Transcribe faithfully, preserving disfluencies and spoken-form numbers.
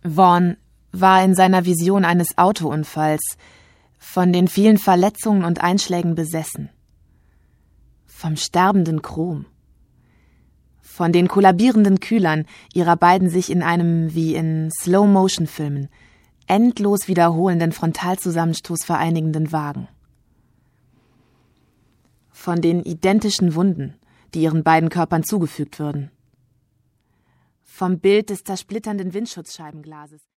Vaughn war in seiner Vision eines Autounfalls von den vielen Verletzungen und Einschlägen besessen. Vom sterbenden Chrom. Von den kollabierenden Kühlern ihrer beiden sich in einem, wie in Slow-Motion-Filmen, endlos wiederholenden Frontalzusammenstoß vereinigenden Wagen. Von den identischen Wunden, die ihren beiden Körpern zugefügt würden. Vom Bild des zersplitternden Windschutzscheibenglases.